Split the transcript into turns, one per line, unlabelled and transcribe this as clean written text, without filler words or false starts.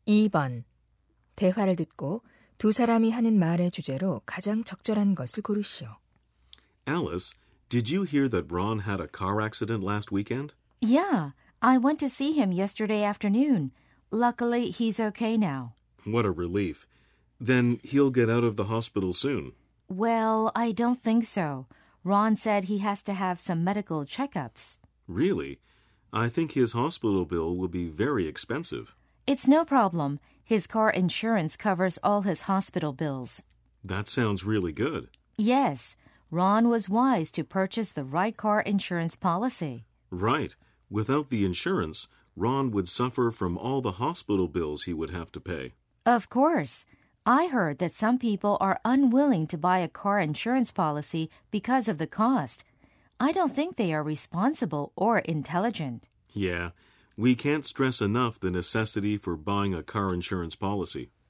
2번. 대화를 듣고 두 사람이 하는 말의 주제로 가장 적절한 것을 고르시오.
Alice, did you hear that Ron had a car accident last weekend?
Yeah, I went to see him yesterday afternoon. Luckily, he's okay now.
What a relief. Then he'll get out of the hospital soon.
Well, I don't think so. Ron said he has to have some medical checkups.
Really? I think his hospital bill will be very expensive.
It's no problem. His car insurance covers all his hospital bills.
That sounds really good.
Yes, Ron was wise to purchase the right car insurance policy.
Right. Without the insurance, Ron would suffer from all the hospital bills he would have to pay.
Of course. I heard that some people are unwilling to buy a car insurance policy because of the cost. I don't think they are responsible or intelligent.
Yeah, we can't stress enough the necessity for buying a car insurance policy.